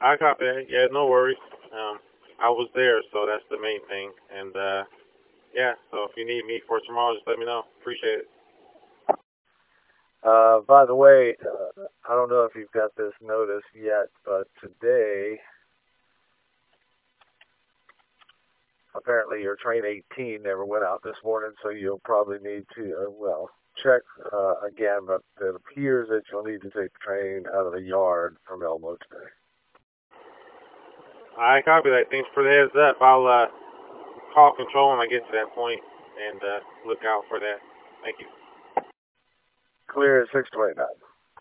I copy that. Yeah, no worries. I was there, so that's the main thing. And yeah, so if you need me for tomorrow, just let me know. Appreciate it. By the way, I don't know if you've got this notice yet, but today, apparently your train 18 never went out this morning, so you'll probably need to, check again, but it appears that you'll need to take the train out of the yard from Elmo today. I copy that. Thanks for the heads up. I'll call control when I get to that point and look out for that. Thank you. Clear at 629.